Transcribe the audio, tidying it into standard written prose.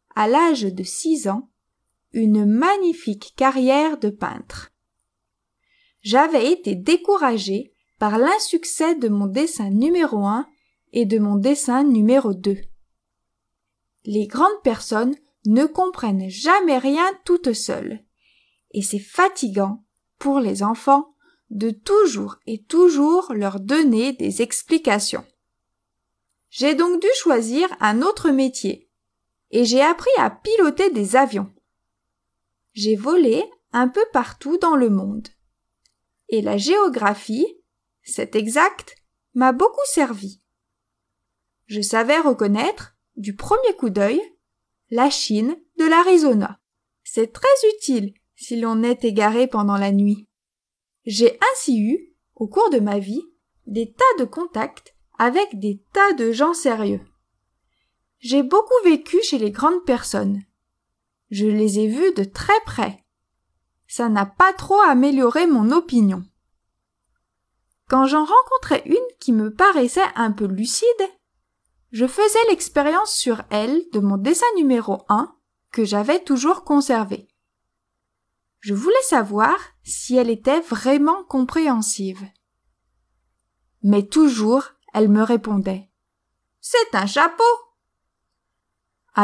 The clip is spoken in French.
à l'âge de 6 ans, une magnifique carrière de peintre. J'avais été découragée par l'insuccès de mon dessin numéro 1 et de mon dessin numéro 2. Les grandes personnes ne comprennent jamais rien toutes seules, et c'est fatigant pour les enfants de toujours et toujours leur donner des explications. J'ai donc dû choisir un autre métier, et j'ai appris à piloter des avions. J'ai volé un peu partout dans le monde. Et la géographie, c'est exact, m'a beaucoup servi. Je savais reconnaître, du premier coup d'œil, la Chine de l'Arizona. C'est très utile si l'on est égaré pendant la nuit. J'ai ainsi eu, au cours de ma vie, des tas de contacts avec des tas de gens sérieux. J'ai beaucoup vécu chez les grandes personnes. Je les ai vus de très près. Ça n'a pas trop amélioré mon opinion. Quand j'en rencontrais une qui me paraissait un peu lucide, je faisais l'expérience sur elle de mon dessin numéro 1 que j'avais toujours conservé. Je voulais savoir si elle était vraiment compréhensive. Mais toujours, elle me répondait « C'est un chapeau !»